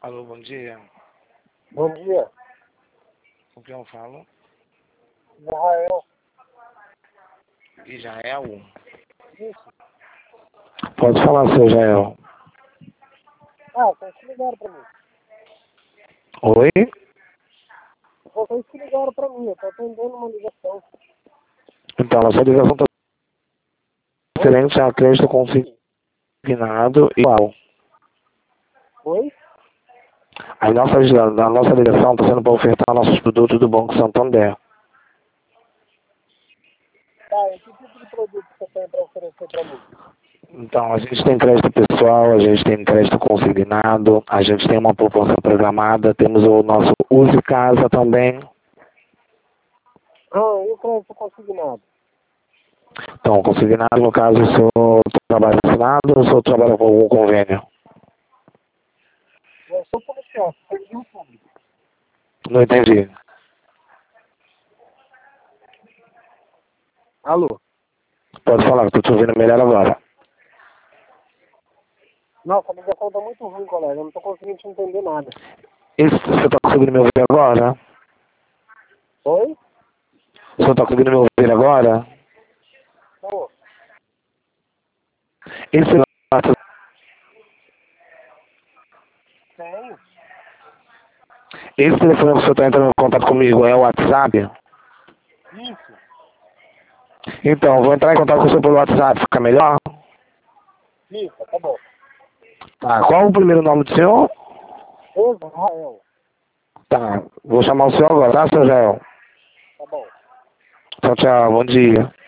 Alô, bom dia. Bom dia, Com quem eu falo? Israel. Israel? Isso. Pode falar, seu Israel. Vocês que ligaram pra mim. Oi? Vocês que ligaram pra mim, eu tô atendendo uma ligação. Então, a sua ligação está referente a crédito consignado igual. Oi? A nossa ligação está sendo para ofertar nossos produtos do Banco Santander. Tá, e que tipo de produto você tem pra oferecer pra mim? Então, a gente tem crédito pessoal, a gente tem crédito consignado, a gente tem uma poupança programada, temos o nosso Use Casa também. E o crédito consignado? Então, consignado, no caso, o senhor trabalha assinado ou o senhor trabalha com algum convênio? Eu sou policial, serviço público. Não entendi. Alô? Pode falar, estou te ouvindo melhor agora. Nossa, a ligação tá muito ruim, colega, eu não tô conseguindo te entender nada. Você está conseguindo me ouvir agora? Oi? O senhor está conseguindo me ouvir agora? Pô, Esse WhatsApp, tenho. esse telefone que o senhor está entrando em contato comigo é o WhatsApp? Isso. Então, vou entrar em contato com o senhor pelo WhatsApp, fica melhor? Isso, tá bom. Tá, qual o primeiro nome do senhor? Israel. Tá, vou chamar o senhor agora, tá, seu Israel? Tá bom. Tchau, tchau, bom dia.